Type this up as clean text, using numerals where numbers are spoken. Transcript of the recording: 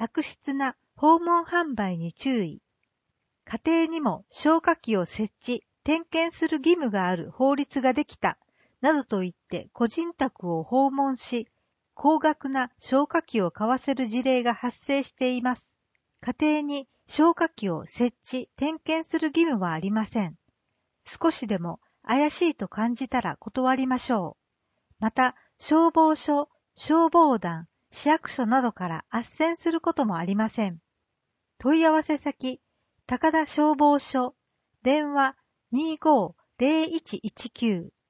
悪質な訪問販売に注意。家庭にも消火器を設置、点検する義務がある法律ができた、などと言って個人宅を訪問し、高額な消火器を買わせる事例が発生しています。家庭に消火器を設置、点検する義務はありません。少しでも怪しいと感じたら断りましょう。また、消防署、消防団、市役所などから斡旋することもありません。問い合わせ先、高田消防署、電話25-0119